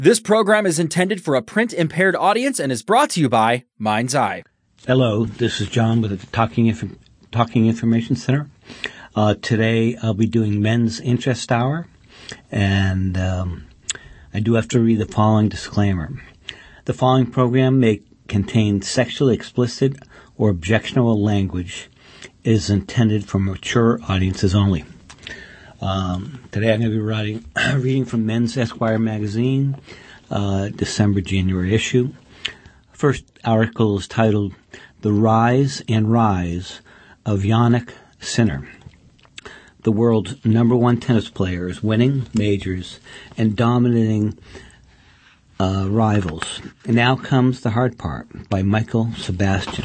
This program is intended for a print-impaired audience and is brought to you by Mind's Eye. Hello, this is John with the Talking Information Center. Today I'll be doing Men's Interest Hour, and I do have to read the following disclaimer. The following program may contain sexually explicit or objectionable language. It is intended for mature audiences only. Today I'm going to be reading from Men's Esquire magazine, December-January issue. First article is titled, The Rise and Rise of Jannik Sinner. The world's number one tennis player is winning majors and dominating rivals. And now comes the hard part, by Michael Sebastian.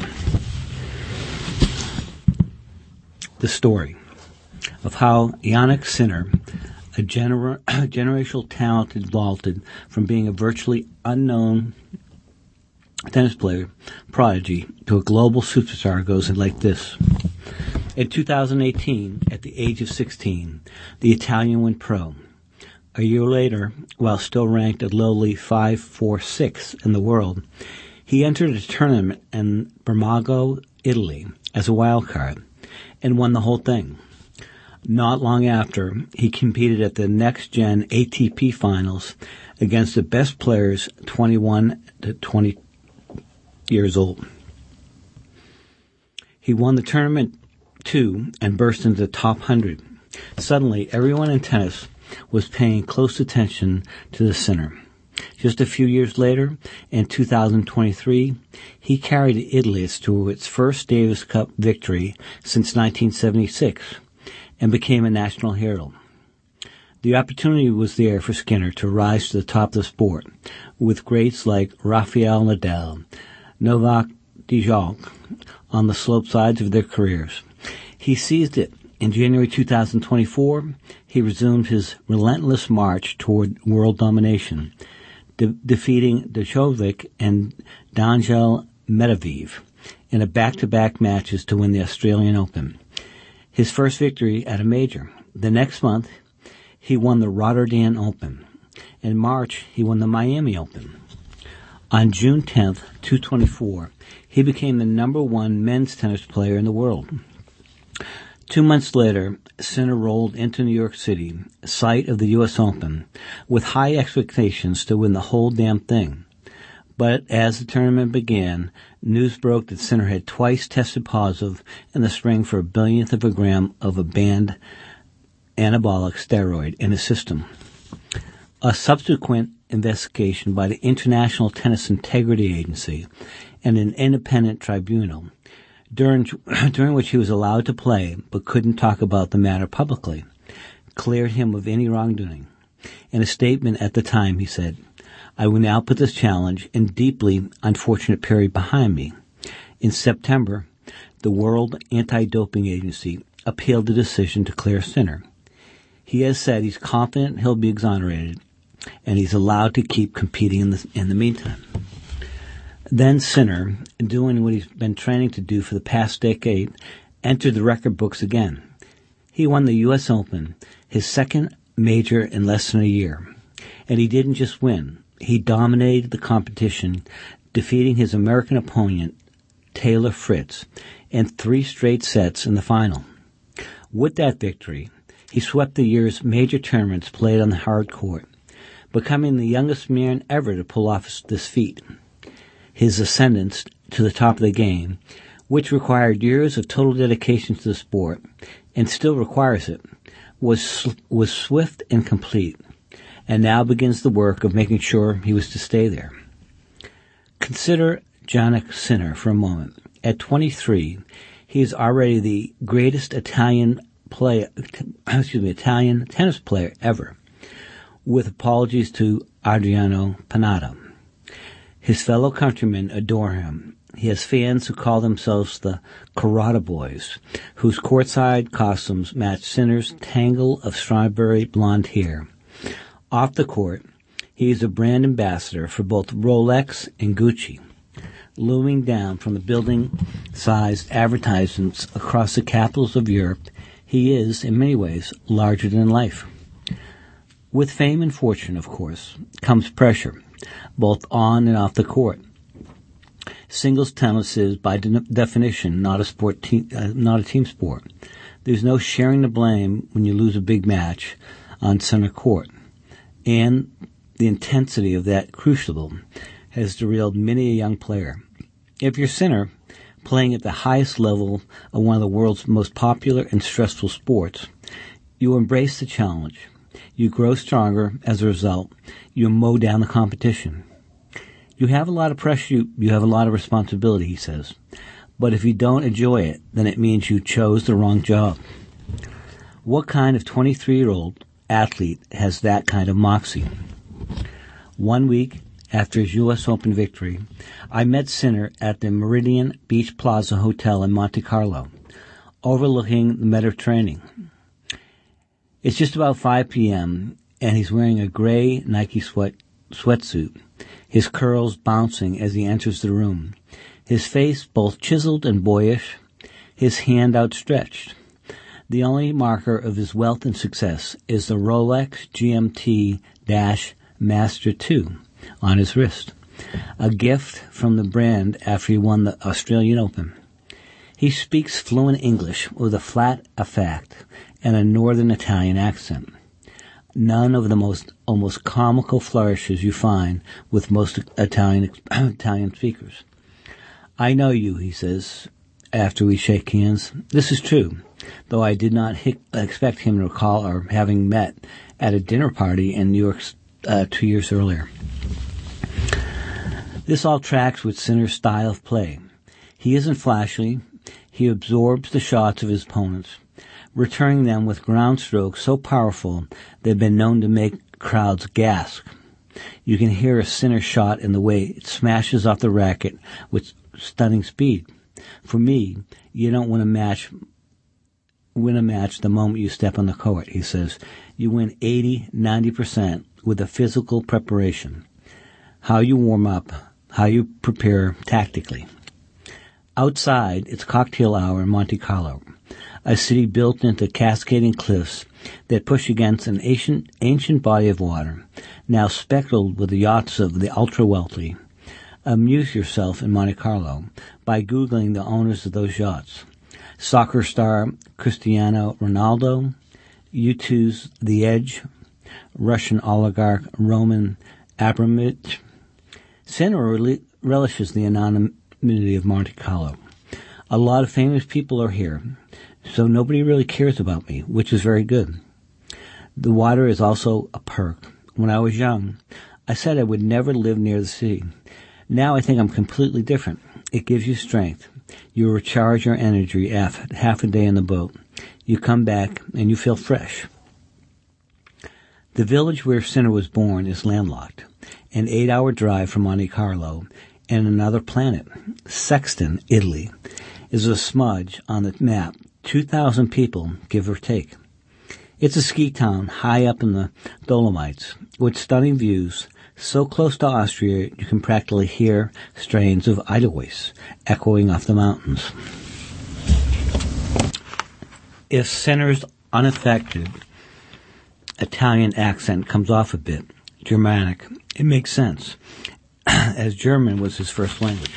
The story of how Jannik Sinner, a generational talent, vaulted from being a virtually unknown tennis player prodigy to a global superstar goes like this. In 2018, at the age of 16, the Italian went pro. A year later, while still ranked at lowly 546 in the world, he entered a tournament in Bergamo, Italy, as a wild card and won the whole thing. Not long after, he competed at the next-gen ATP finals against the best players 21 to 20 years old. He won the tournament, too, and burst into the top 100. Suddenly, everyone in tennis was paying close attention to the Sinner. Just a few years later, in 2023, he carried Italy to its first Davis Cup victory since 1976. And became a national hero. The opportunity was there for Skinner to rise to the top of the sport, with greats like Rafael Nadal, Novak Djokovic on the slope sides of their careers. He seized it. In January 2024, he resumed his relentless march toward world domination, defeating Djokovic and Daniil Medvedev in a back-to-back matches to win the Australian Open. His first victory at a major. The next month, he won the Rotterdam Open. In March, he won the Miami Open. On June 10th, 2024, he became the number one men's tennis player in the world. 2 months later, Sinner rolled into New York City, site of the U.S. Open, with high expectations to win the whole damn thing. But as the tournament began, news broke that Sinner had twice tested positive in the spring for a billionth of a gram of a banned anabolic steroid in his system. A subsequent investigation by the International Tennis Integrity Agency and an independent tribunal, during which he was allowed to play but couldn't talk about the matter publicly, cleared him of any wrongdoing. In a statement at the time, he said, "I will now put this challenge and deeply unfortunate period behind me." In September, the World Anti-Doping Agency appealed the decision to clear Sinner. He has said he's confident he'll be exonerated, and he's allowed to keep competing in the meantime. Then Sinner, doing what he's been training to do for the past decade, entered the record books again. He won the U.S. Open, his second major in less than a year. And he didn't just win. He dominated the competition, defeating his American opponent, Taylor Fritz, in 3 straight sets in the final. With that victory, he swept the year's major tournaments played on the hard court, becoming the youngest man ever to pull off this feat. His ascendance to the top of the game, which required years of total dedication to the sport, and still requires it, was swift and complete. And now begins the work of making sure he was to stay there. Consider Jannik Sinner for a moment. At 23, he is already the greatest Italian tennis player ever, with apologies to Adriano Panatta. His fellow countrymen adore him. He has fans who call themselves the Carrata Boys, whose courtside costumes match Sinner's tangle of strawberry blonde hair. Off the court, he is a brand ambassador for both Rolex and Gucci, looming down from the building-sized advertisements across the capitals of Europe. He is, in many ways, larger than life. With fame and fortune, of course, comes pressure, both on and off the court. Singles tennis is, by definition, not a team sport. There's no sharing the blame when you lose a big match on center court, and the intensity of that crucible has derailed many a young player. If you're center, playing at the highest level of one of the world's most popular and stressful sports, you embrace the challenge. You grow stronger as a result. You mow down the competition. You have a lot of pressure. You have a lot of responsibility, he says. But if you don't enjoy it, then it means you chose the wrong job. What kind of 23-year-old athlete has that kind of moxie? 1 week after his U.S. Open victory, I met Sinner at the Meridian Beach Plaza Hotel in Monte Carlo, overlooking the Mediterranean. It's just about 5 p.m., and he's wearing a gray Nike sweatsuit, his curls bouncing as he enters the room, his face both chiseled and boyish, his hand outstretched. The only marker of his wealth and success is the Rolex GMT-Master 2 on his wrist, a gift from the brand after he won the Australian Open. He speaks fluent English with a flat accent and a northern Italian accent. None of the almost comical flourishes you find with most Italian speakers. I know you, he says, after we shake hands. This is true, though I did not expect him to recall our having met at a dinner party in New York 2 years earlier. This all tracks with Sinner's style of play. He isn't flashy. He absorbs the shots of his opponents, returning them with ground strokes so powerful they've been known to make crowds gasp. You can hear a Sinner shot in the way it smashes off the racket with stunning speed. For me, you don't win a match the moment you step on the court, he says. You win 80-90% with the physical preparation, how you warm up, how you prepare tactically. Outside, it's cocktail hour in Monte Carlo, a city built into cascading cliffs that push against an ancient body of water, now speckled with the yachts of the ultra-wealthy. Amuse yourself in Monte Carlo by Googling the owners of those yachts. Soccer star Cristiano Ronaldo, U2's The Edge, Russian oligarch Roman Abramovich. Sinner relishes the anonymity of Monte Carlo. A lot of famous people are here, so nobody really cares about me, which is very good. The water is also a perk. When I was young, I said I would never live near the sea. Now I think I'm completely different. It gives you strength. You recharge your energy after half a day in the boat. You come back and you feel fresh. The village where Sinner was born is landlocked, an 8-hour drive from Monte Carlo, and another planet. Sexton, Italy, is a smudge on the map, 2,000 people, give or take. It's a ski town high up in the Dolomites, with stunning views, so close to Austria you can practically hear strains of Edelweiss echoing off the mountains. If Sinner's unaffected Italian accent comes off a bit Germanic, it makes sense, as German was his first language.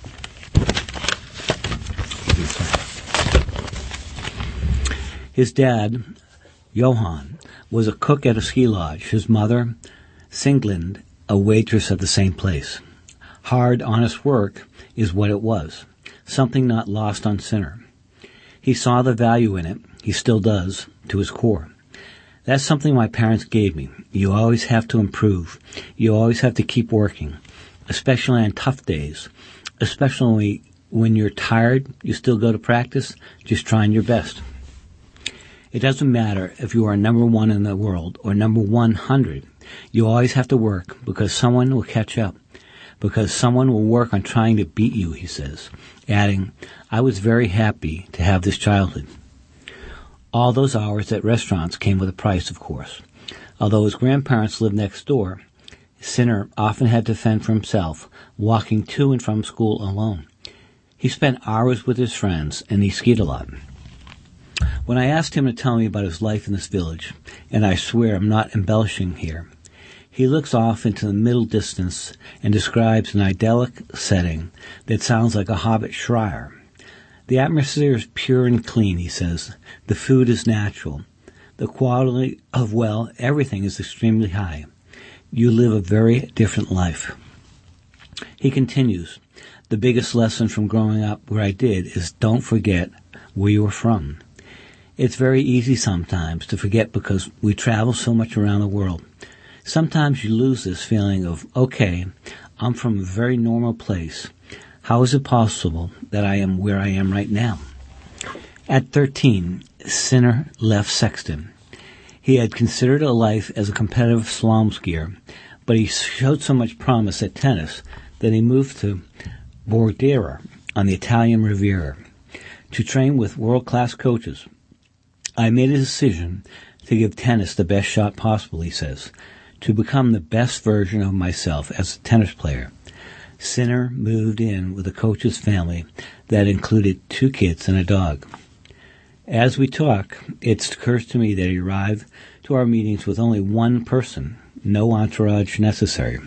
His dad, Johann, was a cook at a ski lodge. His mother, Singlind, a waitress at the same place. Hard, honest work is what it was, something not lost on Sinner. He saw the value in it. He still does, to his core. That's something my parents gave me. You always have to improve. You always have to keep working, especially on tough days, especially when you're tired, you still go to practice, just trying your best. It doesn't matter if you are number 1 in the world or number 100. You always have to work because someone will catch up, because someone will work on trying to beat you, he says, adding, I was very happy to have this childhood. All those hours at restaurants came with a price, of course. Although his grandparents lived next door, Sinner often had to fend for himself, walking to and from school alone. He spent hours with his friends, and he skied a lot. When I asked him to tell me about his life in this village, and I swear I'm not embellishing here, he looks off into the middle distance and describes an idyllic setting that sounds like a Hobbit Shire. The atmosphere is pure and clean, he says. The food is natural. The quality of, everything is extremely high. You live a very different life. He continues, the biggest lesson from growing up where I did is don't forget where you were from. It's very easy sometimes to forget because we travel so much around the world. Sometimes you lose this feeling of, okay, I'm from a very normal place. How is it possible that I am where I am right now? At 13, Sinner left Sexton. He had considered a life as a competitive slalom skier, but he showed so much promise at tennis that he moved to Bordiera on the Italian Riviera to train with world-class coaches. I made a decision to give tennis the best shot possible, he says, to become the best version of myself as a tennis player. Sinner moved in with a coach's family that included 2 kids and a dog. As we talk, it occurs to me that he arrived to our meetings with only one person, no entourage necessary.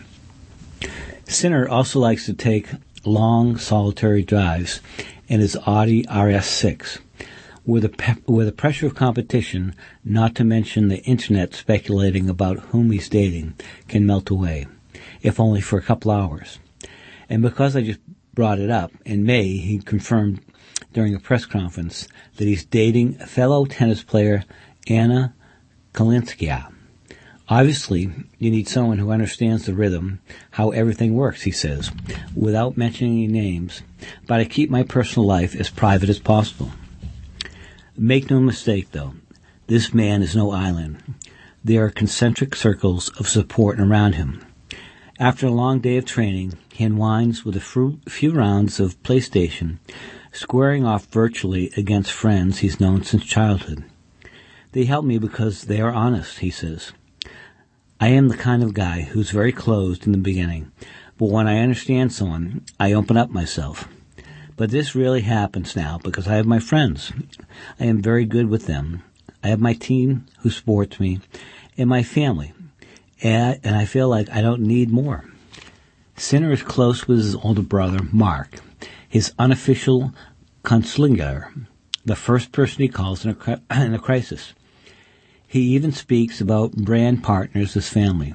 Sinner also likes to take long, solitary drives in his Audi RS6, where the pressure of competition, not to mention the internet speculating about whom he's dating, can melt away, if only for a couple hours. And because I just brought it up, in May he confirmed during a press conference that he's dating fellow tennis player Anna Kalinskaya. Obviously, you need someone who understands the rhythm, how everything works, he says, without mentioning any names, but I keep my personal life as private as possible. Make no mistake, though, this man is no island. There are concentric circles of support around him. After a long day of training, he unwinds with a few rounds of PlayStation, squaring off virtually against friends he's known since childhood. They help me because they are honest, he says. I am the kind of guy who's very closed in the beginning, but when I understand someone, I open up myself. But this really happens now because I have my friends. I am very good with them. I have my team who supports me and my family, and I feel like I don't need more. Sinner is close with his older brother, Mark, his unofficial Kunstlinger, the first person he calls in a crisis. He even speaks about brand partners as family.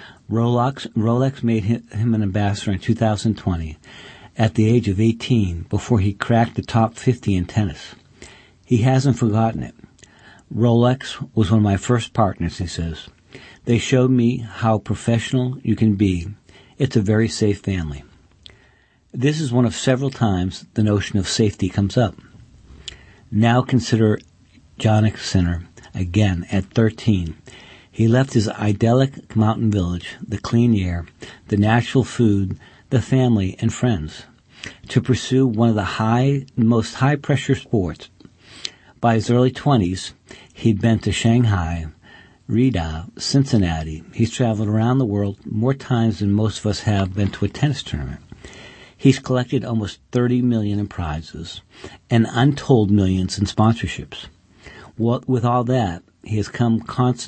Rolex made him an ambassador in 2020 at the age of 18 before he cracked the top 50 in tennis. He hasn't forgotten it. Rolex was one of my first partners, he says. They showed me how professional you can be. It's a very safe family. This is one of several times the notion of safety comes up. Now consider Jannik Sinner again at 13. He left his idyllic mountain village, the clean air, the natural food, the family and friends, to pursue one of the most high-pressure sports. By his early 20s, he'd been to Shanghai, Riyadh, Cincinnati. He's traveled around the world more times than most of us have been to a tennis tournament. He's collected almost $30 million in prizes and untold millions in sponsorships. With all that, he comes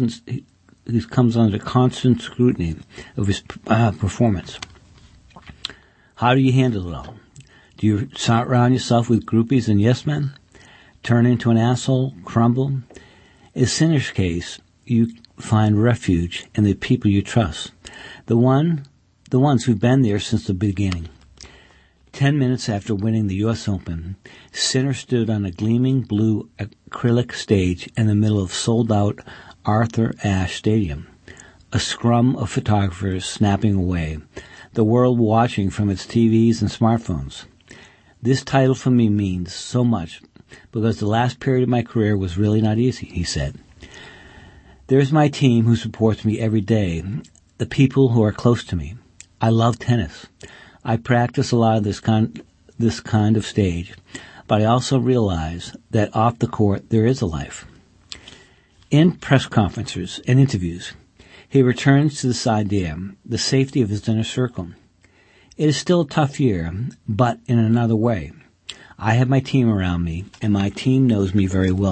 under constant scrutiny of his performance. How do you handle it all? Do you surround yourself with groupies and yes men? Turn into an asshole? Crumble? In Sinner's case, you find refuge in the people you trust, the ones who've been there since the beginning. 10 minutes after winning the U.S. Open, Sinner stood on a gleaming blue acrylic stage in the middle of sold-out Arthur Ashe Stadium, a scrum of photographers snapping away, the world watching from its TVs and smartphones. This title for me means so much because the last period of my career was really not easy, he said. There's my team who supports me every day, the people who are close to me. I love tennis. I practice a lot of this kind of stage, but I also realize that off the court there is a life. In press conferences and interviews, he returns to this idea, the safety of his inner circle. It is still a tough year, but in another way. I have my team around me, and my team knows me very well.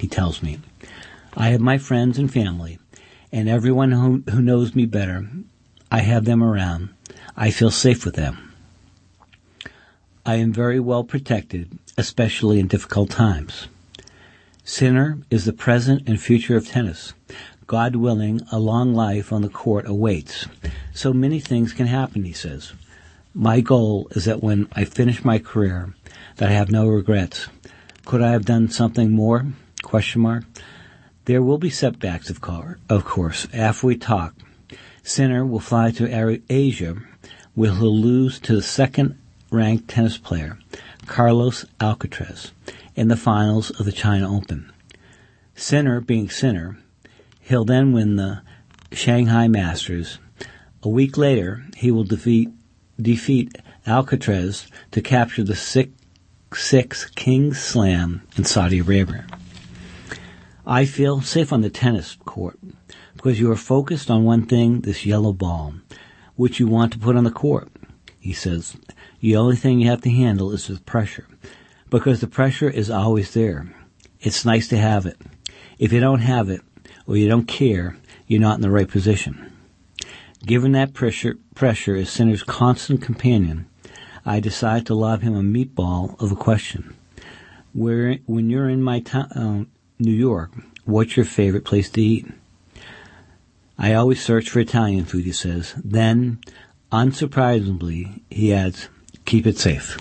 he tells me. I have my friends and family, and everyone who knows me better. I have them around. I feel safe with them. I am very well protected, especially in difficult times. Sinner is the present and future of tennis. God willing, a long life on the court awaits. So many things can happen, he says. My goal is that when I finish my career, that I have no regrets. Could I have done something more? ? There will be setbacks, of course. After we talk, Sinner will fly to Asia, where he'll lose to the second-ranked tennis player, Carlos Alcaraz, in the finals of the China Open. Sinner being Sinner, he'll then win the Shanghai Masters. A week later, he will defeat Alcaraz to capture the six Kings Slam in Saudi Arabia. I feel safe on the tennis court because you are focused on one thing, this yellow ball, which you want to put on the court. He says, the only thing you have to handle is the pressure, because the pressure is always there. It's nice to have it. If you don't have it, or you don't care, you're not in the right position. Given that pressure is Sinner's constant companion, I decide to lob him a meatball of a question. When you're in my town, New York, what's your favorite place to eat? I always search for Italian food, he says. Then, unsurprisingly, he adds, keep it safe.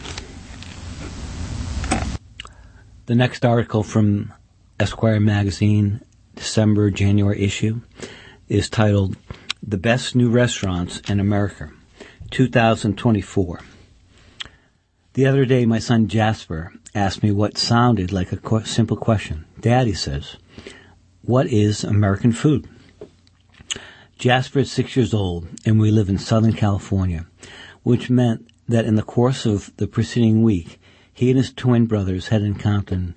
The next article from Esquire magazine, December-January issue, is titled, The Best New Restaurants in America, 2024. The other day, my son Jasper asked me what sounded like a simple question. Dad, he says, what is American food? Jasper is 6 years old, and we live in Southern California, which meant that in the course of the preceding week, he and his twin brothers had encountered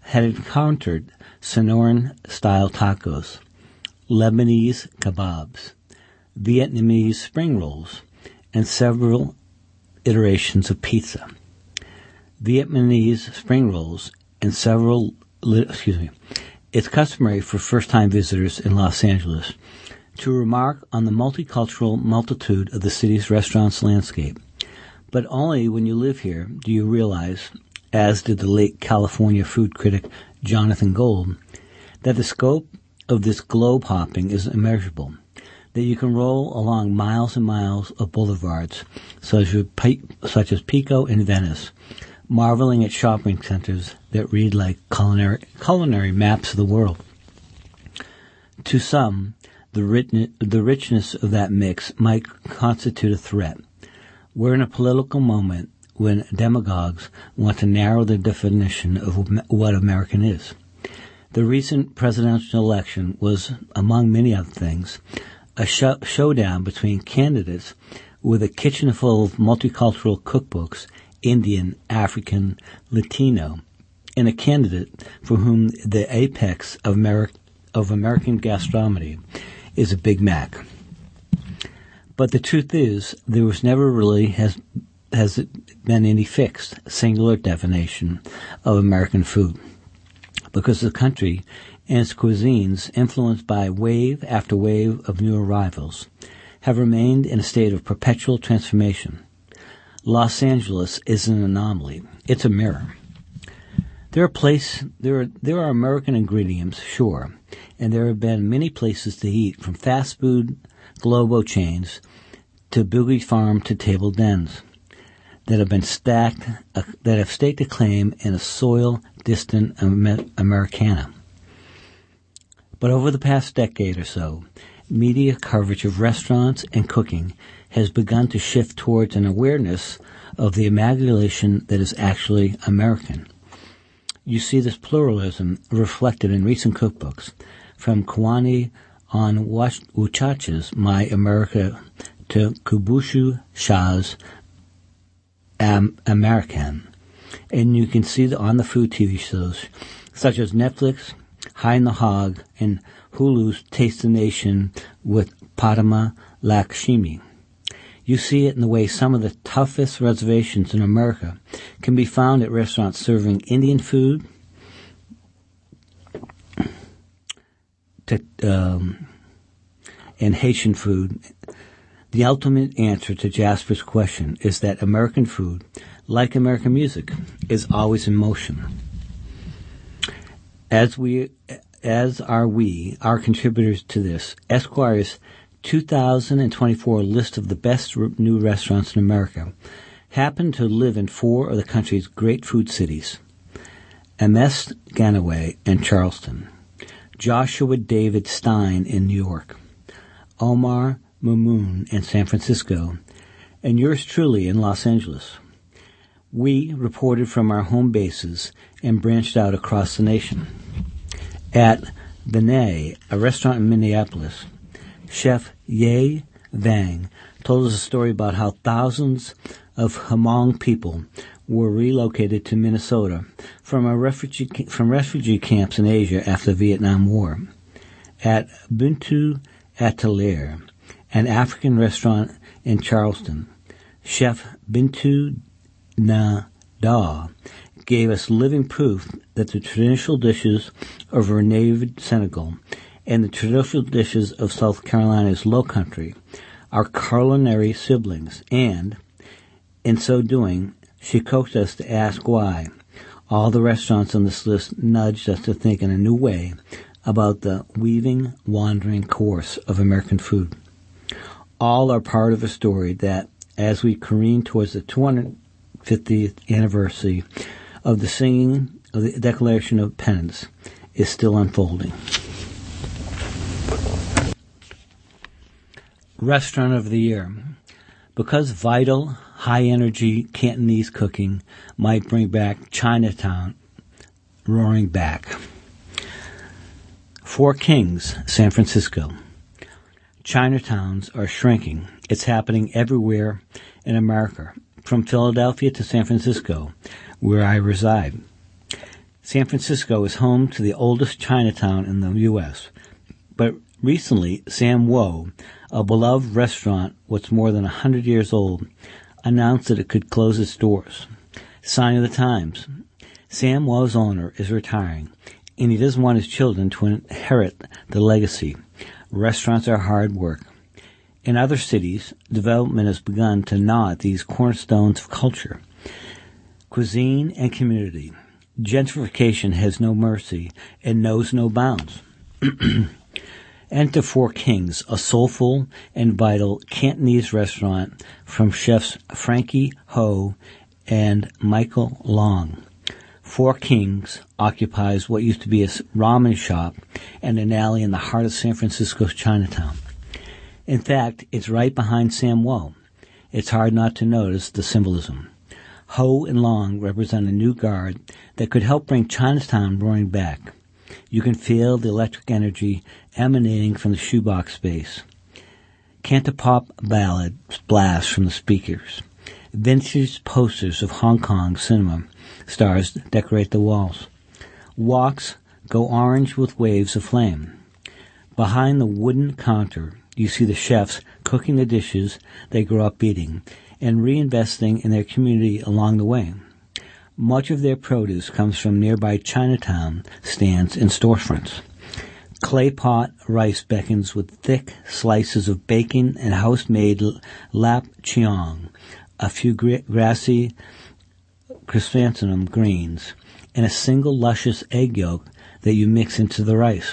Sonoran-style tacos, Lebanese kebabs, Vietnamese spring rolls, and several iterations of pizza. Vietnamese spring rolls and It's customary for first-time visitors in Los Angeles to remark on the multicultural multitude of the city's restaurants landscape. But only when you live here do you realize, as did the late California food critic Jonathan Gold, that the scope of this globe hopping is immeasurable, that you can roll along miles and miles of boulevards, such as Pico in Venice, marveling at shopping centers that read like culinary maps of the world. To some, the richness of that mix might constitute a threat. We're in a political moment when demagogues want to narrow the definition of what American is. The recent presidential election was, among many other things, a showdown between candidates with a kitchen full of multicultural cookbooks, Indian, African, Latino, and a candidate for whom the apex of American gastronomy is a Big Mac. But the truth is, there was never really has been any fixed, singular definition of American food, because the country and its cuisines, influenced by wave after wave of new arrivals, have remained in a state of perpetual transformation. Los Angeles is an anomaly. It's a mirror. There are American ingredients, sure, and there have been many places to eat, from fast food Globo chains to boogie farm to table dens, that have staked a claim in a soil distant Americana. But over the past decade or so, media coverage of restaurants and cooking has begun to shift towards an awareness of the amalgamation that is actually American. You see this pluralism reflected in recent cookbooks, from Kwani Onwuchek's My America to Kubushu Shah's American. And you can see on the food TV shows such as Netflix, High in the Hog, and Hulu's Taste the Nation with Padma Lakshmi. You see it in the way some of the toughest reservations in America can be found at restaurants serving Indian food, and Haitian food, the ultimate answer to Jasper's question is that American food, like American music, is always in motion. As are we, our contributors to this, Esquire's 2024 list of the best new restaurants in America happen to live in 4 of the country's great food cities: Ames, Ganaway, and Charleston; Joshua David Stein in New York; Omar Mamoun in San Francisco; and yours truly in Los Angeles. We reported from our home bases and branched out across the nation. At Benet, a restaurant in Minneapolis, Chef Ye Vang told us a story about how thousands of Hmong people were relocated to Minnesota from refugee camps in Asia after the Vietnam War. At Buntu Atelier, an African restaurant in Charleston, Chef Bintu Na Da gave us living proof that the traditional dishes of our native Senegal and the traditional dishes of South Carolina's Low Country are culinary siblings, and, in so doing, she coaxed us to ask why. All the restaurants on this list nudged us to think in a new way about the weaving, wandering course of American food. All are part of a story that, as we careen towards the 250th anniversary of the singing of the Declaration of Independence, is still unfolding. Restaurant of the Year. Because vital, high-energy Cantonese cooking might bring back Chinatown roaring back. Four Kings, San Francisco. Chinatowns are shrinking. It's happening everywhere in America, from Philadelphia to San Francisco, where I reside. San Francisco is home to the oldest Chinatown in the U.S., but recently, Sam Wo, a beloved restaurant what's more than 100 years old, announced that it could close its doors. Sign of the times. Sam Wo's owner is retiring, and he doesn't want his children to inherit the legacy. Restaurants are hard work. In other cities, development has begun to gnaw at these cornerstones of culture, cuisine, and community. Gentrification has no mercy and knows no bounds. Enter Four Kings, a soulful and vital Cantonese restaurant from chefs Frankie Ho and Michael Long. Four Kings occupies what used to be a ramen shop and an alley in the heart of San Francisco's Chinatown. In fact, it's right behind Sam Wo. It's hard not to notice the symbolism. Ho and Long represent a new guard that could help bring Chinatown roaring back. You can feel the electric energy emanating from the shoebox space. Cantopop ballads blast from the speakers. Vintage posters of Hong Kong cinema stars decorate the walls. Walks go orange with waves of flame. Behind the wooden counter, you see the chefs cooking the dishes they grew up eating and reinvesting in their community along the way. Much of their produce comes from nearby Chinatown stands and storefronts. Clay pot rice beckons with thick slices of bacon and house-made lap cheong, a few grassy chrysanthemum greens, and a single luscious egg yolk that you mix into the rice.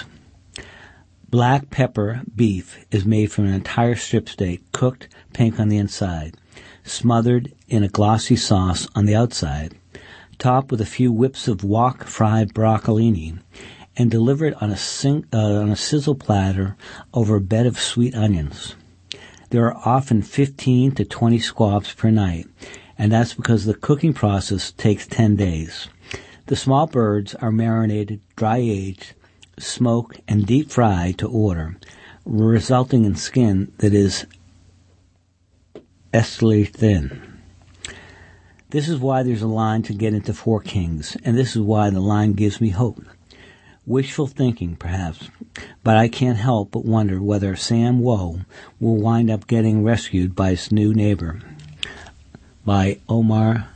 Black pepper beef is made from an entire strip steak, cooked pink on the inside, smothered in a glossy sauce on the outside, topped with a few whips of wok fried broccolini, and delivered on a sizzle platter over a bed of sweet onions. There are often 15 to 20 squabs per night, and that's because the cooking process takes 10 days. The small birds are marinated, dry-aged, smoked, and deep-fried to order, resulting in skin that is estily thin. This is why there's a line to get into Four Kings, and this is why the line gives me hope. Wishful thinking, perhaps, but I can't help but wonder whether Sam Wo will wind up getting rescued by his new neighbor, by Omar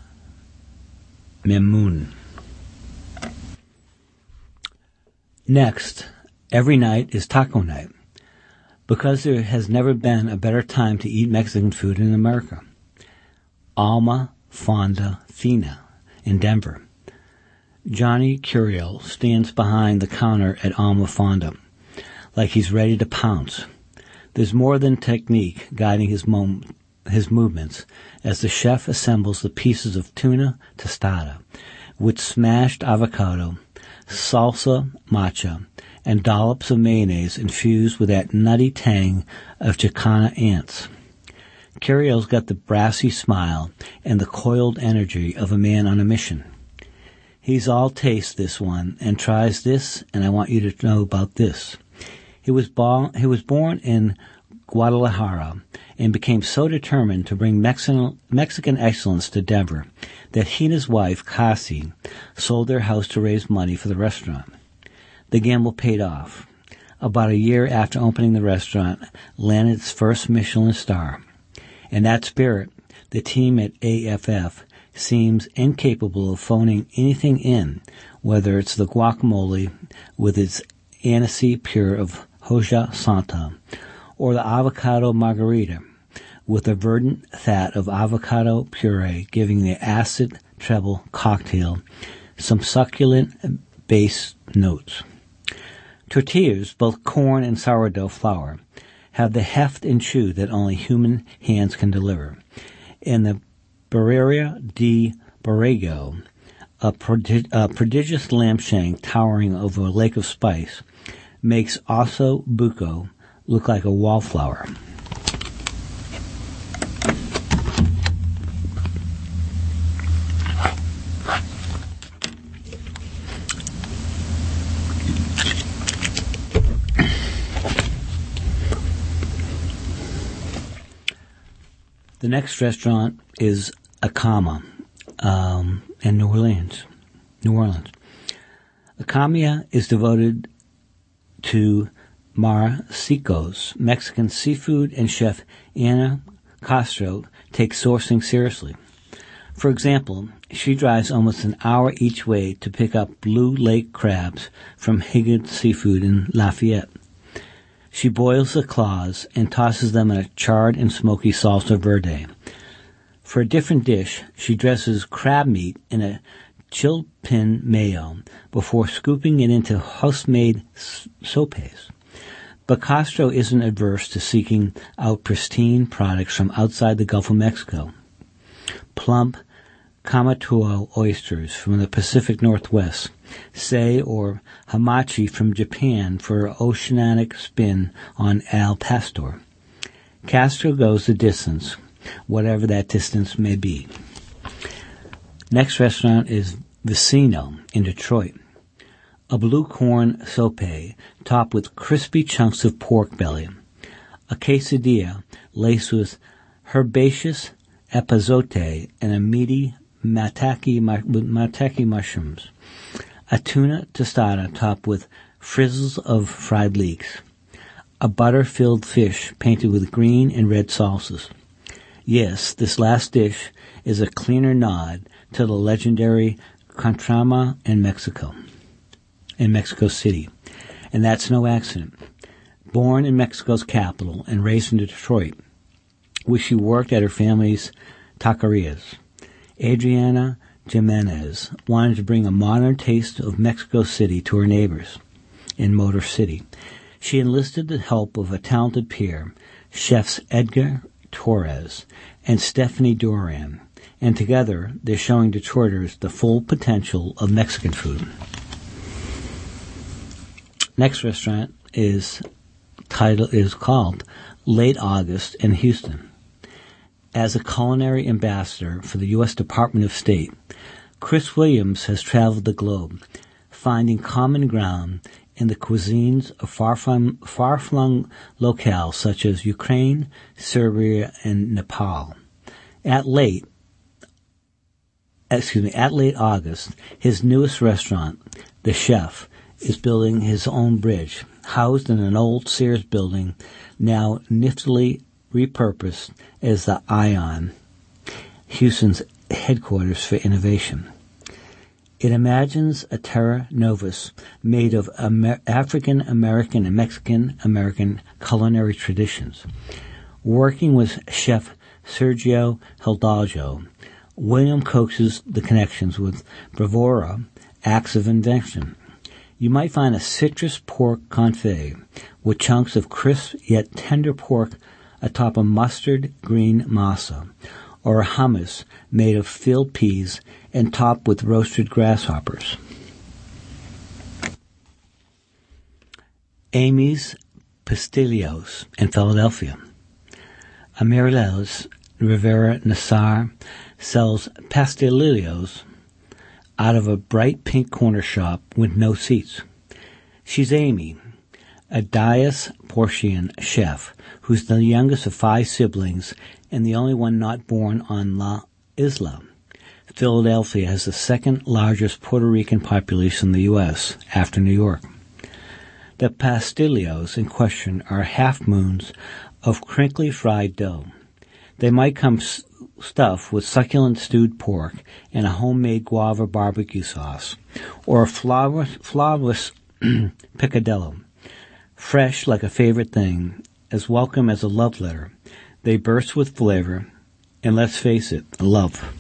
Mamoun. Next, Every night is taco night, because there has never been a better time to eat Mexican food in America. Alma Fonda Fina in Denver. Johnny Curiel stands behind the counter at Alma Fonda, like he's ready to pounce. There's more than technique guiding his movements as the chef assembles the pieces of tuna tostada with smashed avocado, salsa macha, and dollops of mayonnaise infused with that nutty tang of Chicana ants. Curiel's got the brassy smile and the coiled energy of a man on a mission. He's all taste this one and tries this, and I want you to know about this. He was born in Guadalajara and became so determined to bring Mexican excellence to Denver that he and his wife, Cassie, sold their house to raise money for the restaurant. The gamble paid off. About a year after opening the restaurant, landed its first Michelin star. In that spirit, the team at AFF seems incapable of phoning anything in, whether it's the guacamole with its aniseed pure of Hoja Santa, or the avocado margarita with the verdant fat of avocado puree giving the acid treble cocktail some succulent base notes. Tortillas, both corn and sourdough flour, have the heft and chew that only human hands can deliver. And the Barrera de Borrego, a prodigious lamb shank towering over a lake of spice, makes osso buco look like a wallflower. The next restaurant is Acama in New Orleans. Acama is devoted to Mariscos, Mexican seafood, and chef Ana Castro takes sourcing seriously. For example, she drives almost an hour each way to pick up blue lake crabs from Higgins Seafood in Lafayette. She boils the claws and tosses them in a charred and smoky salsa verde. For a different dish, she dresses crab meat in a chilpin mayo before scooping it into house-made sopes. But Castro isn't averse to seeking out pristine products from outside the Gulf of Mexico. Plump Kamatuo oysters from the Pacific Northwest, sei or hamachi from Japan for an oceanic spin on al pastor. Castro goes the distance, whatever that distance may be. Next restaurant is Vicino in Detroit. A blue corn sope topped with crispy chunks of pork belly. A quesadilla laced with herbaceous epazote and a meaty mataki mushrooms. A tuna tostada topped with frizzles of fried leeks. A butter-filled fish painted with green and red salsas. Yes, this last dish is a cleaner nod to the legendary Contrama in Mexico City. And that's no accident. Born in Mexico's capital and raised in Detroit, where she worked at her family's taquerias, Adriana Jimenez wanted to bring a modern taste of Mexico City to her neighbors in Motor City. She enlisted the help of a talented peer, chefs Edgar Torres and Stephanie Duran, and together they're showing Detroiters the full potential of Mexican food. Next restaurant is called Late August in Houston. As a culinary ambassador for the U.S. Department of State, Chris Williams has traveled the globe, finding common ground in the cuisines of far-flung locales such as Ukraine, Serbia, and Nepal. At late August, his newest restaurant, The Chef, is building his own bridge, housed in an old Sears building, now niftily repurposed as the Ion, Houston's headquarters for innovation. It imagines a terra novus made of African American and Mexican American culinary traditions. Working with chef Sergio Hidalgo, William coaxes the connections with bravura, acts of invention. You might find a citrus pork confit with chunks of crisp yet tender pork atop a mustard green masa, or a hummus made of filled peas and topped with roasted grasshoppers. Amy's Pastillos in Philadelphia. Amaryllis Rivera Nassar sells pastillos out of a bright pink corner shop with no seats. She's Amy, a diasportian chef who's the youngest of 5 siblings and the only one not born on La Isla. Philadelphia has the second largest Puerto Rican population in the U.S. after New York. The pastillos in question are half-moons of crinkly fried dough. They might come stuffed with succulent stewed pork and a homemade guava barbecue sauce, or a flawless picadillo. Fresh like a favorite thing, as welcome as a love letter, they burst with flavor, and let's face it, love.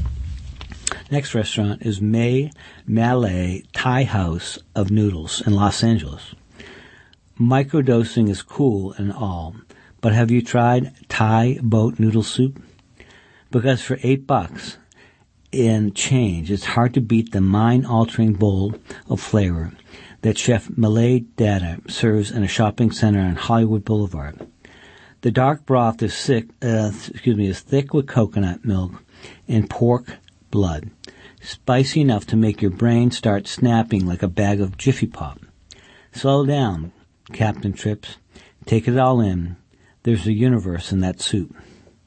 Next restaurant is May Malay Thai House of Noodles in Los Angeles. Microdosing is cool and all, but have you tried Thai boat noodle soup? Because for $8 and change, it's hard to beat the mind-altering bowl of flavor that Chef Malay Dada serves in a shopping center on Hollywood Boulevard. The dark broth is thick with coconut milk and pork blood, spicy enough to make your brain start snapping like a bag of Jiffy Pop. Slow down, Captain Trips. Take it all in. There's a universe in that soup.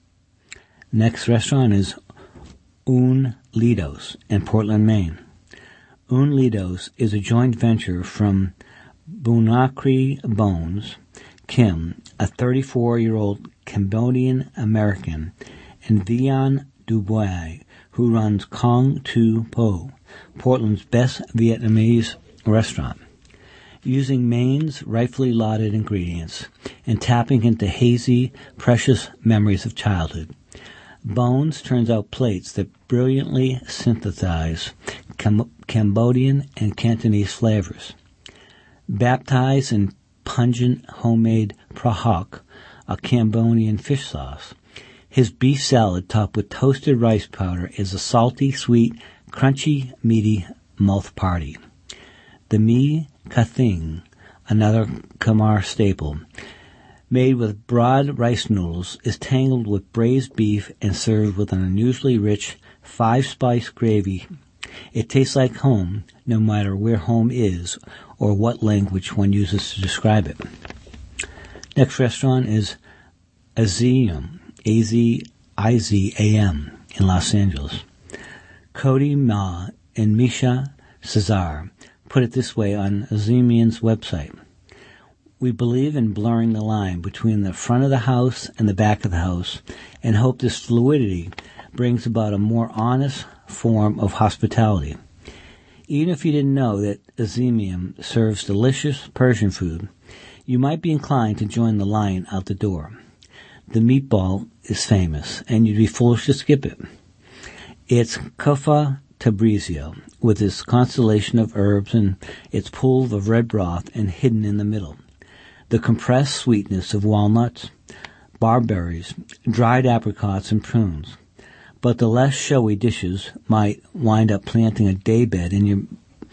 Next restaurant is Un Lido's in Portland, Maine. Un Lido's is a joint venture from Bunakri Bones, Kim, a 34-year-old Cambodian American, and Vian Dubois, who runs Kong Tu Po, Portland's best Vietnamese restaurant. Using Maine's rightfully lauded ingredients and tapping into hazy, precious memories of childhood, Bones turns out plates that brilliantly synthesize Cambodian and Cantonese flavors. Baptized in pungent homemade prahok, a Cambodian fish sauce, his beef salad topped with toasted rice powder is a salty, sweet, crunchy, meaty mouth party. The mee kathing, another Khmer staple, made with broad rice noodles, is tangled with braised beef and served with an unusually rich 5-spice gravy. It tastes like home, no matter where home is or what language one uses to describe it. Next restaurant is Azizam, A-Z-I-Z-A-M, in Los Angeles. Cody Ma and Misha Cesar put it this way on Azimian's website. We believe in blurring the line between the front of the house and the back of the house and hope this fluidity brings about a more honest form of hospitality. Even if you didn't know that Azimian serves delicious Persian food, you might be inclined to join the line out the door. The meatball is famous, and you'd be foolish to skip it. It's Kufa Tabrizio, with its constellation of herbs and its pool of red broth and hidden in the middle. The compressed sweetness of walnuts, barberries, dried apricots, and prunes. But the less showy dishes might wind up planting a daybed in your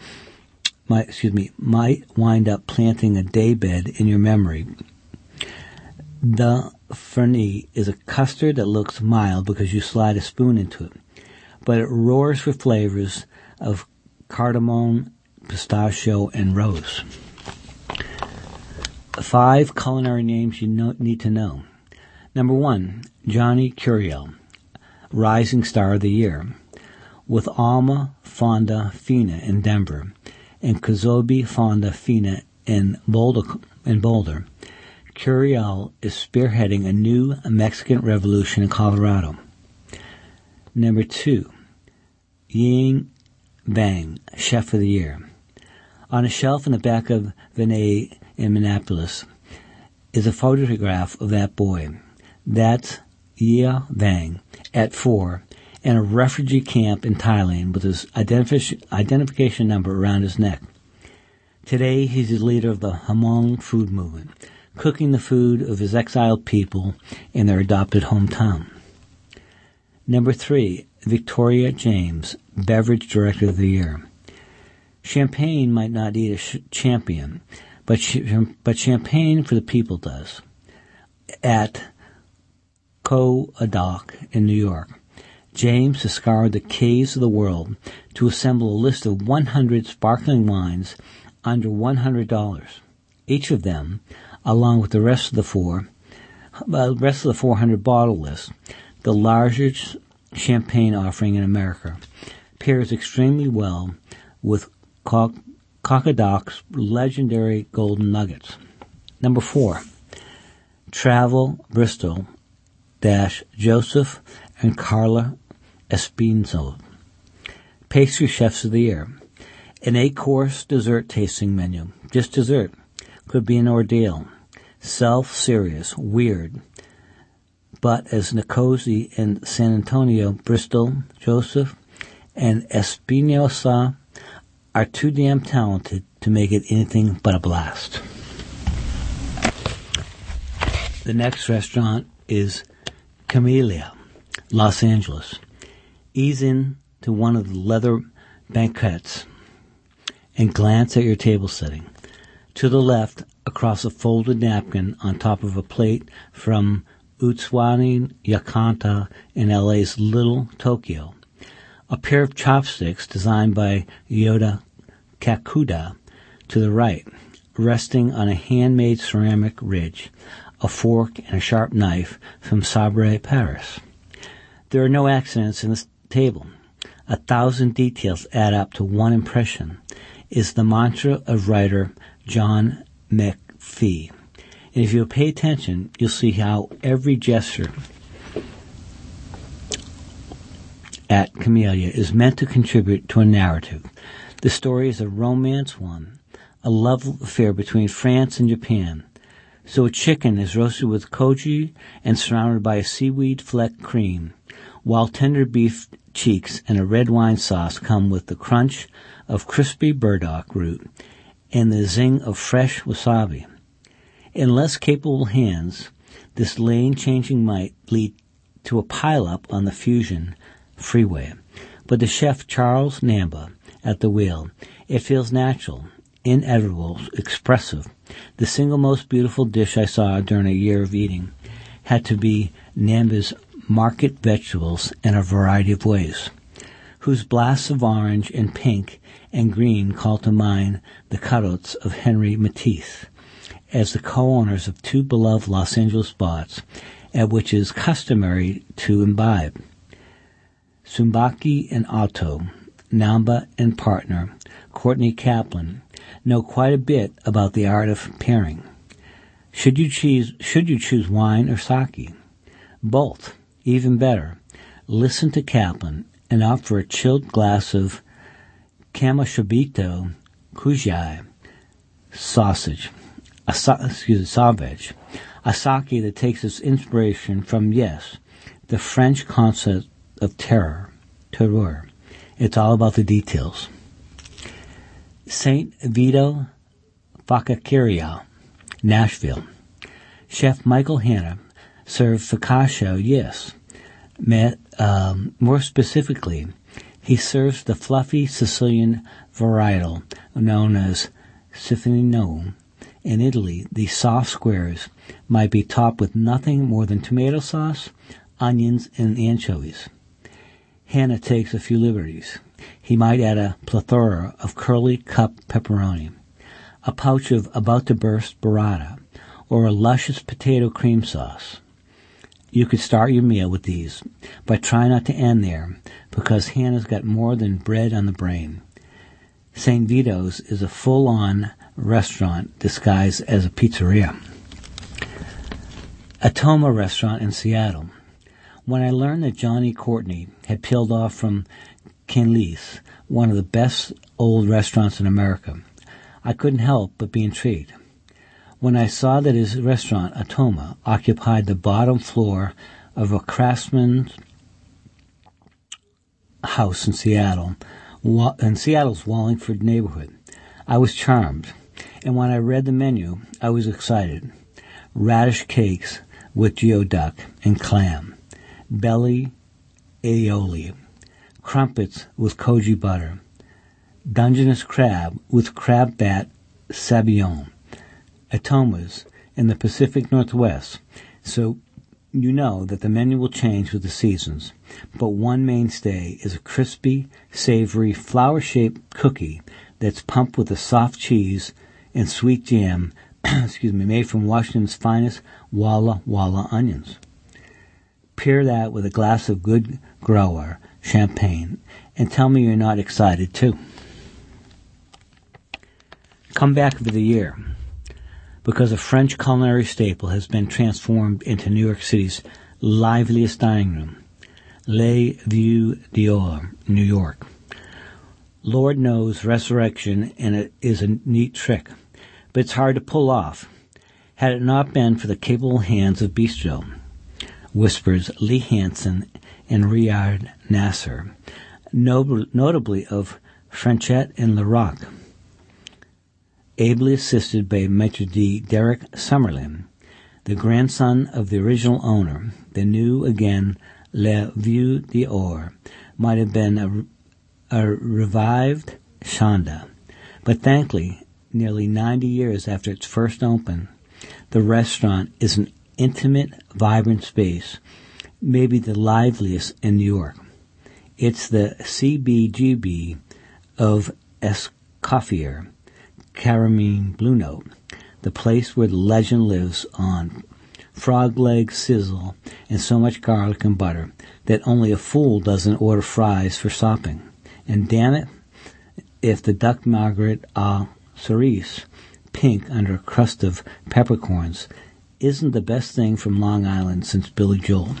memory. The fernie is a custard that looks mild because you slide a spoon into it, but it roars with flavors of cardamom, pistachio, and rose. 5 culinary names you need to know. Number 1, Johnny Curiel, Rising Star of the Year, with Alma Fonda Fina in Denver and Kazobi Fonda Fina in Boulder. Curiel is spearheading a new Mexican revolution in Colorado. Number 2, Ying Vang, Chef of the Year. On a shelf in the back of Vinay in Minneapolis is a photograph of that boy. That's Ia Vang at 4 in a refugee camp in Thailand with his identification number around his neck. Today he's the leader of the Hmong food movement, cooking the food of his exiled people in their adopted hometown. Number 3, Victoria James, Beverage Director of the Year. Champagne might not need a champion, but champagne for the people does. At Co-Adoc in New York, James has scoured the caves of the world to assemble a list of 100 sparkling wines under $100. Each of them, along with the rest of the 400 bottle list, the largest champagne offering in America, pairs extremely well with Co-Adoc's legendary golden nuggets. Number 4, Travel Bristol - Joseph and Carla Espinzo, Pastry Chefs of the Year. An 8-course dessert tasting menu. Just dessert. Could be an ordeal. Self-serious, weird. But as Nicosi and San Antonio, Bristol, Joseph, and Espinosa are too damn talented to make it anything but a blast. The next restaurant is Camellia, Los Angeles. Ease in to one of the leather banquettes and glance at your table setting. To the left, across a folded napkin on top of a plate from Utsuwani Yakanta in LA's Little Tokyo. A pair of chopsticks designed by Yoda Kakuda to the right, resting on a handmade ceramic ridge, a fork and a sharp knife from Sabre, Paris. There are no accidents in this table. 1,000 details add up to one impression, is the mantra of writer John McPhee. And if you pay attention, you'll see how every gesture at Camellia is meant to contribute to a narrative. The story is a romance one, a love affair between France and Japan. So a chicken is roasted with koji and surrounded by a seaweed-flecked cream, while tender beef cheeks and a red wine sauce come with the crunch of crispy burdock root and the zing of fresh wasabi. In less capable hands, this lane-changing might lead to a pile-up on the Fusion Freeway. But the chef Charles Namba at the wheel, it feels natural, inevitable, expressive. The single most beautiful dish I saw during a year of eating had to be Namba's market vegetables in a variety of ways, whose blasts of orange and pink and green call to mind the carottes of Henry Matisse, as the co-owners of 2 beloved Los Angeles spots at which it is customary to imbibe. Sumbaki and Otto, Namba and partner, Courtney Kaplan, know quite a bit about the art of pairing. Should you choose wine or sake? Both. Even better, listen to Kaplan and opt for a chilled glass of Kamashibito Kujai sausage, sauvage, a sake that takes its inspiration from, yes, the French concept of terroir. It's all about the details. St. Vito Focacceria, Nashville. Chef Michael Hanna served focaccia, yes. More specifically, he serves the fluffy Sicilian varietal known as Cifino. In Italy, these soft squares might be topped with nothing more than tomato sauce, onions, and anchovies. Hanna takes a few liberties. He might add a plethora of curly cup pepperoni, a pouch of about-to-burst burrata, or a luscious potato cream sauce. You could start your meal with these, but try not to end there, because Hanna's got more than bread on the brain. St. Vito's is a full-on restaurant disguised as a pizzeria. Atoma Restaurant in Seattle. When I learned that Johnny Courtney had peeled off from Quinlis, one of the best old restaurants in America. I couldn't help but be intrigued. When I saw that his restaurant, Atoma, occupied the bottom floor of a craftsman's house in Seattle's Wallingford neighborhood, I was charmed. And when I read the menu, I was excited. Radish cakes with geoduck and clam, belly aioli, crumpets with koji butter, Dungeness crab with crab bat sabayon, Atomas in the Pacific Northwest, so you know that the menu will change with the seasons. But one mainstay is a crispy, savory, flower-shaped cookie that's pumped with a soft cheese and sweet jam, made from Washington's finest Walla Walla onions. Pair that with a glass of good Grauer champagne, and tell me you're not excited too. Comeback of the year, because a French culinary staple has been transformed into New York City's liveliest dining room, Les Vieux d'Or, New York. Lord knows resurrection, and it is a neat trick, but it's hard to pull off. Had it not been for the capable hands of Bistro, whispers Lee Hansen and Riyad Nasser, notably of Franchette and Larocque, ably assisted by Maitre d' Derek Summerlin, the grandson of the original owner. The new, again, Les Vieux d'Or might have been a revived Shonda, but thankfully, nearly 90 years after its first open, the restaurant is an intimate, vibrant space, maybe the liveliest in New York. It's the CBGB of Escoffier, Caramine Blue Note, the place where the legend lives on frog legs, sizzle, and so much garlic and butter that only a fool doesn't order fries for sopping. And damn it, if the duck Margaret à cerise, pink under a crust of peppercorns, isn't the best thing from Long Island since Billy Joel.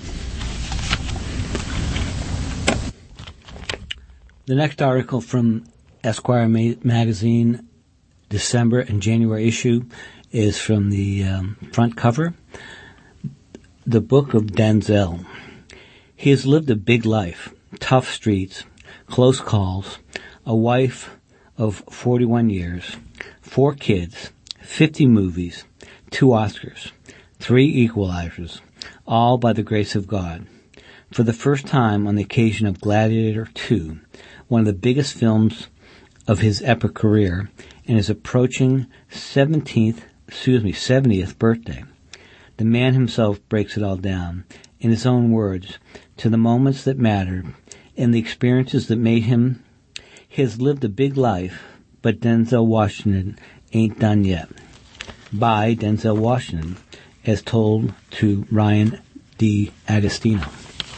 The next article from Esquire magazine, December and January issue, is from the front cover. The Book of Denzel. He has lived a big life, tough streets, close calls, a wife of 41 years, 4 kids, 50 movies, 2 Oscars, 3 Equalizers, all by the grace of God. For the first time on the occasion of Gladiator II, one of the biggest films of his epic career, and his approaching 70th birthday, the man himself breaks it all down, in his own words, to the moments that mattered and the experiences that made him. He has lived a big life, but Denzel Washington ain't done yet. By Denzel Washington, as told to Ryan D. Agostino.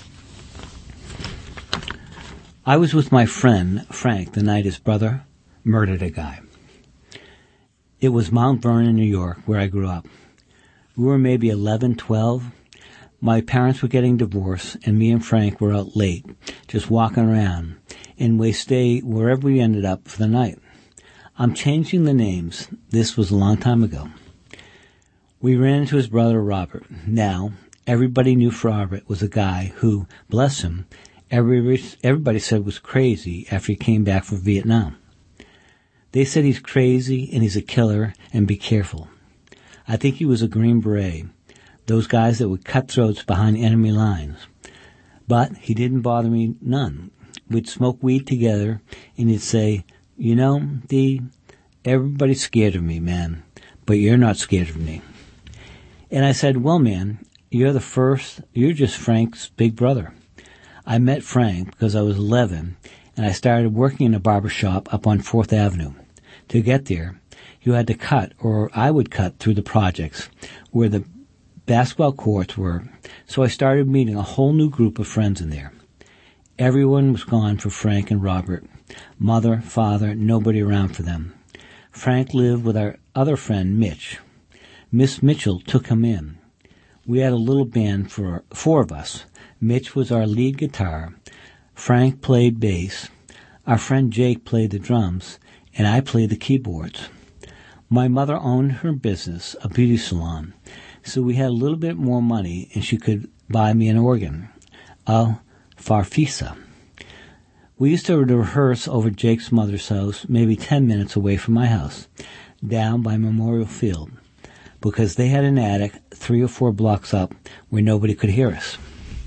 I was with my friend, Frank, the night his brother murdered a guy. It was Mount Vernon, New York, where I grew up. We were maybe 11, 12. My parents were getting divorced, and me and Frank were out late, just walking around, and we stay wherever we ended up for the night. I'm changing the names. This was a long time ago. We ran into his brother Robert. Now, everybody knew Robert was a guy who, bless him, everybody said was crazy after he came back from Vietnam. They said he's crazy and he's a killer and be careful. I think he was a Green Beret, those guys that would cut throats behind enemy lines. But he didn't bother me none. We'd smoke weed together and he'd say, "You know, D, everybody's scared of me, man, but you're not scared of me." And I said, "Well, man, you're just Frank's big brother." I met Frank because I was 11 and I started working in a barber shop up on 4th Avenue. To get there, you had to cut, or I would cut through the projects where the basketball courts were, so I started meeting a whole new group of friends in there. Everyone was gone for Frank and Robert. Mother, father, nobody around for them. Frank lived with our other friend, Mitch. Miss Mitchell took him in. We had a little band for 4 of us. Mitch was our lead guitar. Frank played bass. Our friend Jake played the drums, and I played the keyboards. My mother owned her business, a beauty salon, so we had a little bit more money, and she could buy me an organ, a farfisa. We used to rehearse over Jake's mother's house, maybe 10 minutes away from my house, down by Memorial Field, because they had an attic 3 or 4 blocks up where nobody could hear us.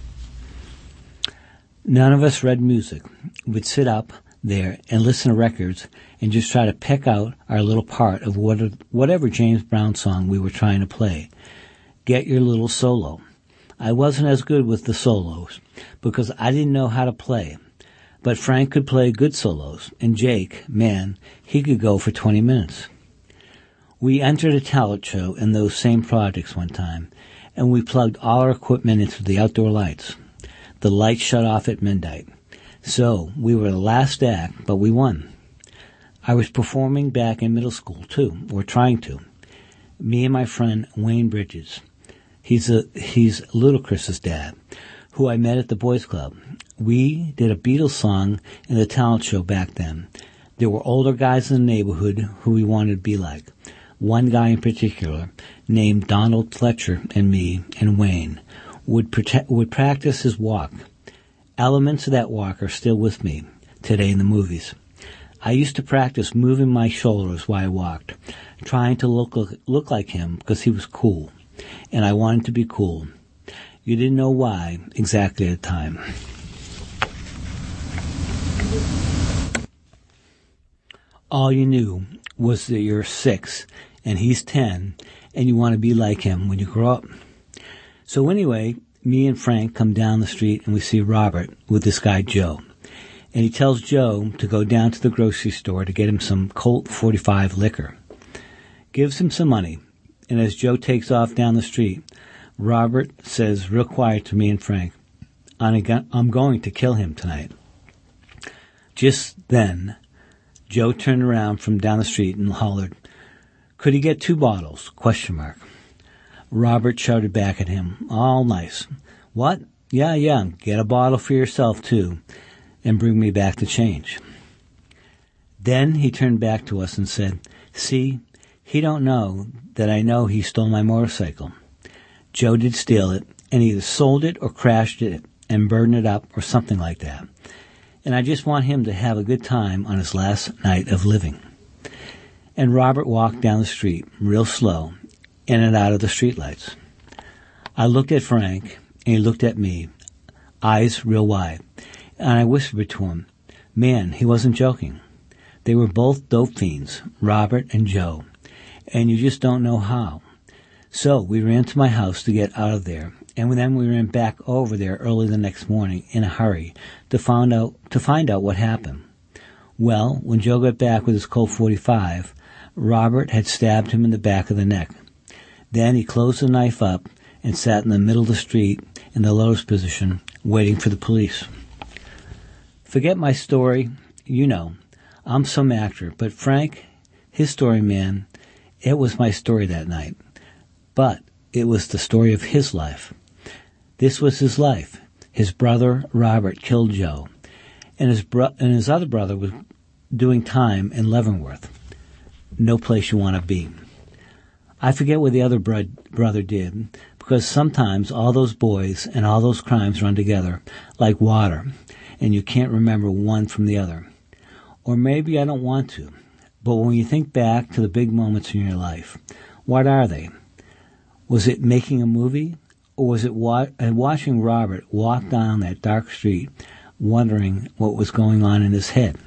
None of us read music. We'd sit up there and listen to records and just try to pick out our little part of whatever James Brown song we were trying to play. Get your little solo. I wasn't as good with the solos because I didn't know how to play. But Frank could play good solos, and Jake, man, he could go for 20 minutes. We entered a talent show in those same projects one time, and we plugged all our equipment into the outdoor lights. The lights shut off at midnight. So we were the last act, but we won. I was performing back in middle school, too, or trying to. Me and my friend Wayne Bridges. He's Ludacris's dad, who I met at the Boys Club. We did a Beatles song in the talent show back then. There were older guys in the neighborhood who we wanted to be like. One guy in particular, named Donald Fletcher, and me and Wayne, would practice his walk. Elements of that walk are still with me today in the movies. I used to practice moving my shoulders while I walked, trying to look like him because he was cool, and I wanted to be cool. You didn't know why exactly at the time. All you knew was that you're 6 and he's 10 and you want to be like him when you grow up. So anyway, me and Frank come down the street and we see Robert with this guy Joe. And he tells Joe to go down to the grocery store to get him some Colt 45 liquor. Gives him some money. And as Joe takes off down the street, Robert says real quiet to me and Frank, I'm going to kill him tonight. Just then, Joe turned around from down the street and hollered, "Could he get 2 bottles? ? Robert shouted back at him, all nice. "What? Yeah, get a bottle for yourself too, and bring me back the change." Then he turned back to us and said, "See, he don't know that I know he stole my motorcycle. Joe did steal it, and either sold it or crashed it and burned it up or something like that. And I just want him to have a good time on his last night of living." And Robert walked down the street real slow, in and out of the streetlights. I looked at Frank, and he looked at me, eyes real wide, and I whispered to him, man, he wasn't joking. They were both dope fiends, Robert and Joe, and you just don't know how. So we ran to my house to get out of there, and then we ran back over there early the next morning in a hurry to find out what happened. Well, when Joe got back with his Colt 45, Robert had stabbed him in the back of the neck. Then he closed the knife up and sat in the middle of the street in the lotus position, waiting for the police. Forget my story. You know, I'm some actor, but Frank, his story, man, it was my story that night. But it was the story of his life. This was his life. His brother, Robert, killed Joe, and his other brother was doing time in Leavenworth. No place you want to be. I forget what the other brother did, because sometimes all those boys and all those crimes run together like water, and you can't remember one from the other. Or maybe I don't want to, but when you think back to the big moments in your life, what are they? Was it making a movie, or was it watching Robert walk down that dark street, wondering what was going on in his head?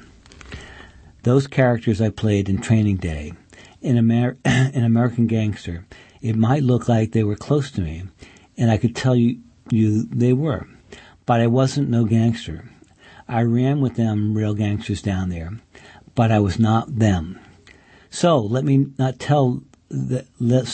Those characters I played in Training Day, in American Gangster, it might look like they were close to me, and I could tell you they were, but I wasn't no gangster. I ran with them real gangsters down there, but I was not them. So let me not tell that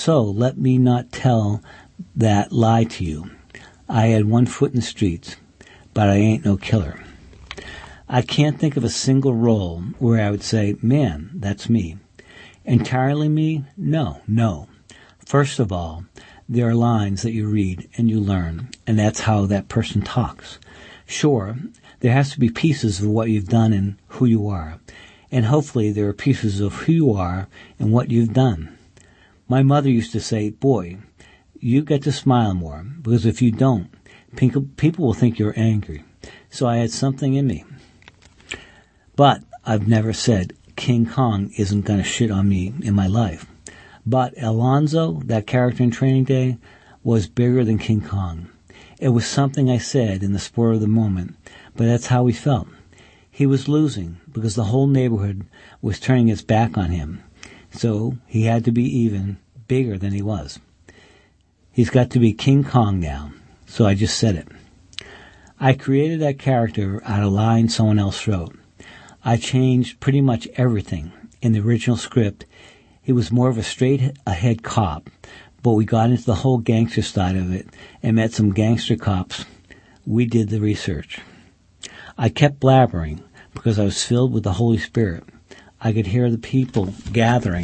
lie to you. I had one foot in the streets, but I ain't no killer. I can't think of a single role where I would say, man, that's me. Entirely me? No. First of all, there are lines that you read and you learn, and that's how that person talks. Sure, there has to be pieces of what you've done and who you are. And hopefully there are pieces of who you are and what you've done. My mother used to say, boy, you get to smile more, because if you don't, people will think you're angry. So I had something in me. But I've never said King Kong isn't going to shit on me in my life. But Alonzo, that character in Training Day, was bigger than King Kong. It was something I said in the spur of the moment, but that's how he felt. He was losing because the whole neighborhood was turning its back on him. So he had to be even bigger than he was. He's got to be King Kong now. So I just said it. I created that character out of lines someone else wrote. I changed pretty much everything. In the original script, he was more of a straight-ahead cop, but we got into the whole gangster side of it and met some gangster cops. We did the research. I kept blabbering because I was filled with the Holy Spirit. I could hear the people gathering.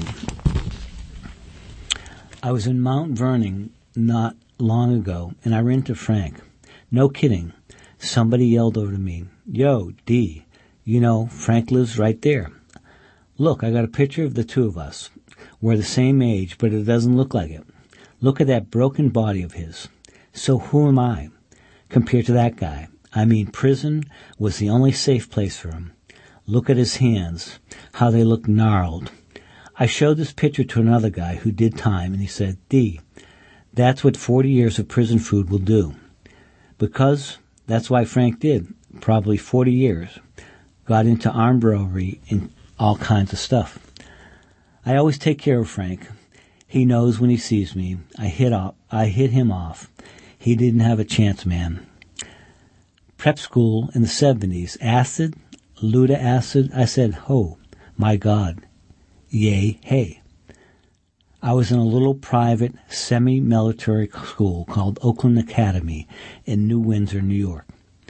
I was in Mount Vernon not long ago, and I ran into Frank. No kidding. Somebody yelled over to me, "Yo, D, you know, Frank lives right there. Look, I got a picture of the two of us. We're the same age, but it doesn't look like it. Look at that broken body of his. So who am I compared to that guy? I mean, prison was the only safe place for him. Look at his hands, how they look gnarled." I showed this picture to another guy who did time, and he said, "D, that's what 40 years of prison food will do." Because that's why Frank did, probably 40 years. Got into armed robbery and all kinds of stuff. I always take care of Frank. He knows when he sees me. I hit him off. He didn't have a chance, man. Prep school in the 70s. Acid? Luda acid? I said, ho, my God. Yay, hey. I was in a little private, semi-military school called Oakland Academy in New Windsor, New York,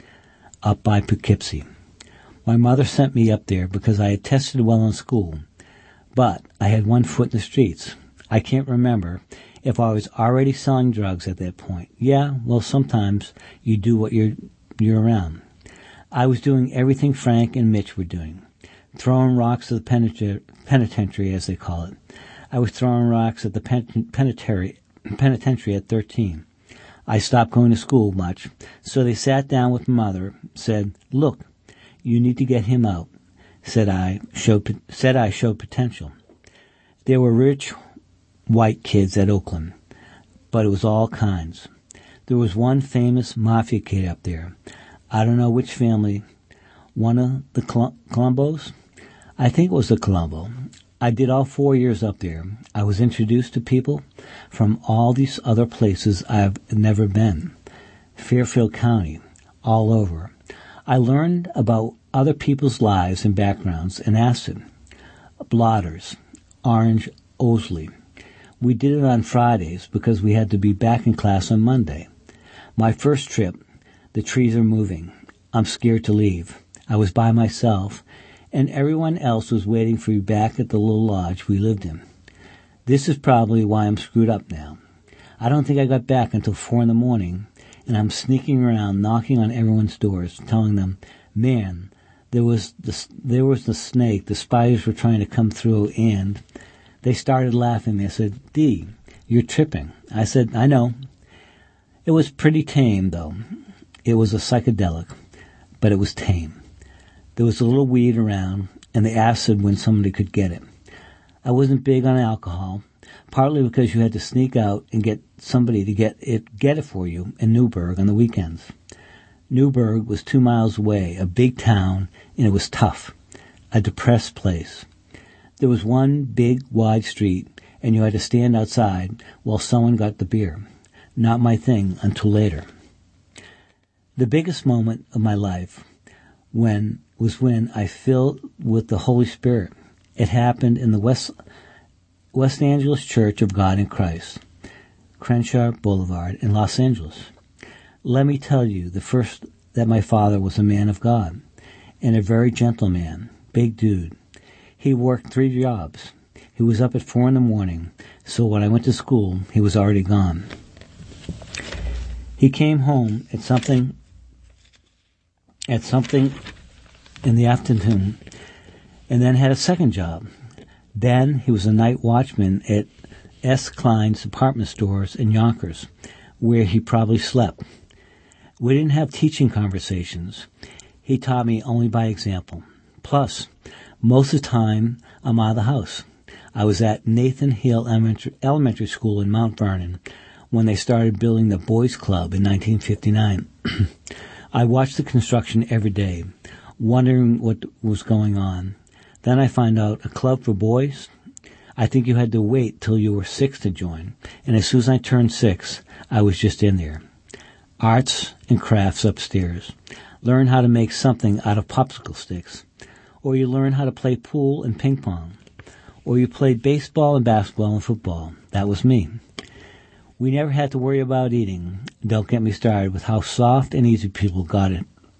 up by Poughkeepsie. My mother sent me up there because I had tested well in school, but I had one foot in the streets. I can't remember if I was already selling drugs at that point. Yeah, well, sometimes you do what you're around. I was doing everything Frank and Mitch were doing, throwing rocks at the penitentiary, as they call it. I was throwing rocks at the penitentiary at 13. I stopped going to school much, so they sat down with Mother, said, "Look, you need to get him out." Said I showed potential. There were rich white kids at Oakland, but it was all kinds. There was one famous mafia kid up there. I don't know which family. One of the Colombos? I think it was the Colombo. I did all 4 years up there. I was introduced to people from all these other places I've never been. Fairfield County, all over. I learned about other people's lives and backgrounds in acid. Blotters, Orange, Owsley. We did it on Fridays because we had to be back in class on Monday. My first trip, the trees are moving. I'm scared to leave. I was by myself, and everyone else was waiting for me back at the little lodge we lived in. This is probably why I'm screwed up now. I don't think I got back until 4 a.m, and I'm sneaking around knocking on everyone's doors, telling them, "Man, there was the snake, the spiders were trying to come through," and they started laughing. They said, "D, you're tripping." I said, "I know." It was pretty tame, though. It was a psychedelic, but it was tame. There was a little weed around, and the acid when somebody could get it. I wasn't big on alcohol, partly because you had to sneak out and get somebody to get it for you in Newburgh on the weekends. Newburgh was 2 miles away, a big town, and it was tough, a depressed place. There was one big, wide street, and you had to stand outside while someone got the beer. Not my thing until later. The biggest moment of my life was when I filled with the Holy Spirit. It happened in the West Angeles Church of God in Christ, Crenshaw Boulevard in Los Angeles. Let me tell you, that my father was a man of God and a very gentle man, big dude. He worked 3 jobs. He was up at 4 a.m, so when I went to school, he was already gone. He came home at something at something in the afternoon and then had a second job. Then he was a night watchman at S. Klein's department stores in Yonkers, where he probably slept. We didn't have teaching conversations. He taught me only by example. Plus, most of the time, I'm out of the house. I was at Nathan Hill Elementary School in Mount Vernon when they started building the Boys Club in 1959. I watched the construction every day, wondering what was going on. Then I found out a club for boys. I think you had to wait till you were 6 to join, and as soon as I turned 6, I was just in there. Arts and crafts upstairs. Learn how to make something out of popsicle sticks. Or you learn how to play pool and ping pong. Or you played baseball and basketball and football. That was me. We never had to worry about eating. Don't get me started with how soft and easy people got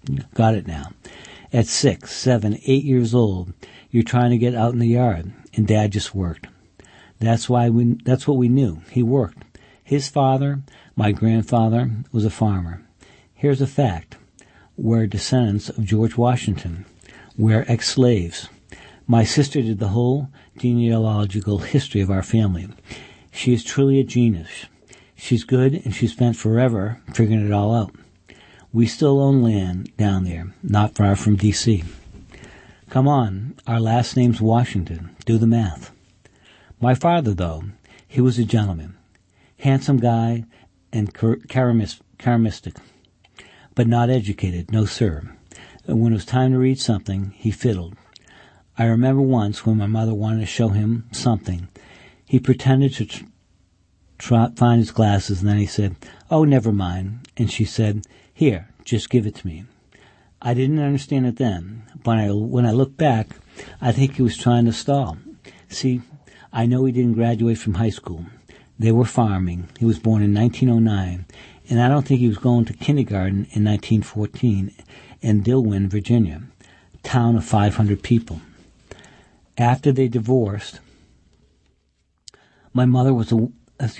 it now. At 6, 7, 8 years old, you're trying to get out in the yard, and Dad just worked. That's what we knew. He worked. His father, my grandfather, was a farmer. Here's a fact. We're descendants of George Washington. We're ex-slaves. My sister did the whole genealogical history of our family. She is truly a genius. She's good, and she spent forever figuring it all out. We still own land down there, not far from D.C. Come on, our last name's Washington. Do the math. My father, though, he was a gentleman. Handsome guy and charismatic, but not educated, no sir. And when it was time to read something, he fiddled. I remember once when my mother wanted to show him something, he pretended to find his glasses, and then he said, "Oh, never mind." And she said, "Here, just give it to me." I didn't understand it then, but when I look back, I think he was trying to stall. See, I know he didn't graduate from high school. They were farming. He was born in 1909, and I don't think he was going to kindergarten in 1914 in Dillwyn, Virginia, town of 500 people. After they divorced, my mother was a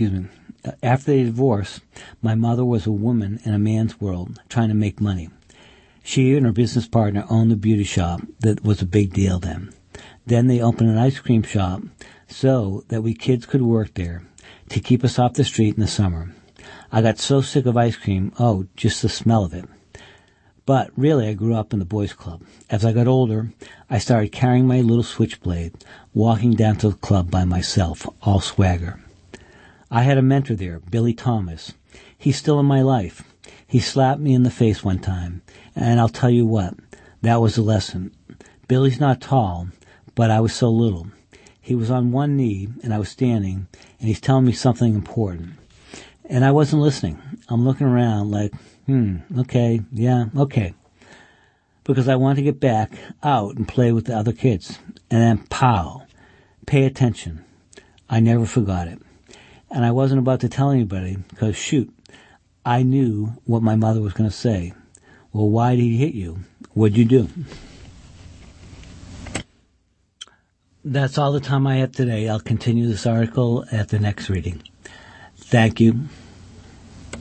woman in a man's world trying to make money. She and her business partner owned a beauty shop that was a big deal then. Then they opened an ice cream shop so that we kids could work there to keep us off the street in the summer. I got so sick of ice cream, just the smell of it. But really, I grew up in the boys' club. As I got older, I started carrying my little switchblade, walking down to the club by myself, all swagger. I had a mentor there, Billy Thomas. He's still in my life. He slapped me in the face one time, and I'll tell you what, that was a lesson. Billy's not tall, but I was so little. He was on one knee, and I was standing, and he's telling me something important. And I wasn't listening. I'm looking around like, okay, yeah, okay. Because I wanted to get back out and play with the other kids. And then, pow, pay attention. I never forgot it. And I wasn't about to tell anybody, because, shoot, I knew what my mother was going to say. Well, why did he hit you? What'd you do? That's all the time I have today. I'll continue this article at the next reading. Thank you.